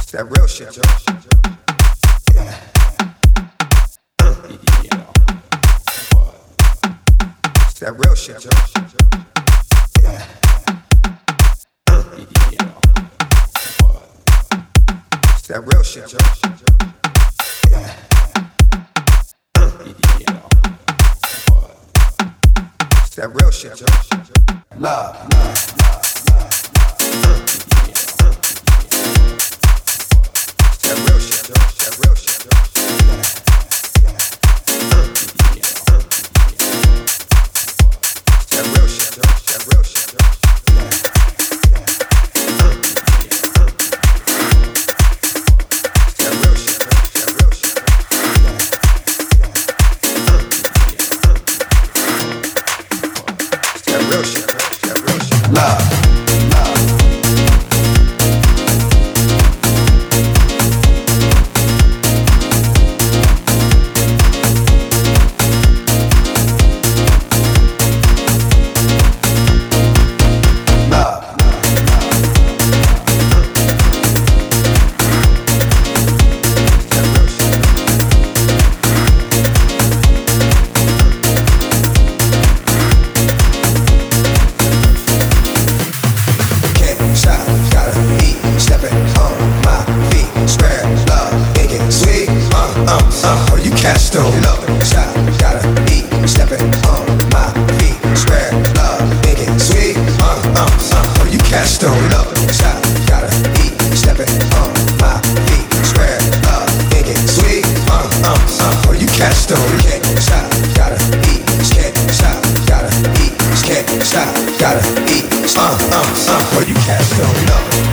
That real shit, yo. Yeah. That real shit, yo. Yeah. That real shit, yo. Yeah. That real shit, yo. Love. That real shit, yo. That real shit, yo. That real shit, yo. That real shit, yo. That real shit, yo. That real shit, yo. That real shit, yo. That real shit. Love. Stone love, shot, gotta eat, stepping on my feet, square love, make it sweet, oh you catch stone love, shot, gotta eat, stepping on my feet, square love, make it sweet, oh you catch stone, can't stop, gotta eat, can't stop, gotta eat, can't stop, gotta eat, oh you catch stone love.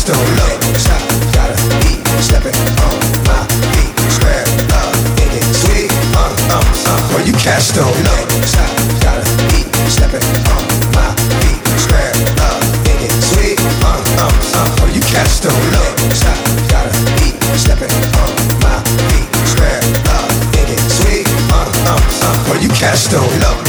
don't low. Stop, gotta eat, stepping on my feet. Square up, make it sweet. Well, you cats don't know. Stop, gotta eat, stepping on my feet. Square up, make it sweet. Well, you cats don't know. Stop, gotta eat, stepping on my feet. Square up, make it sweet. Well, you cats don't know.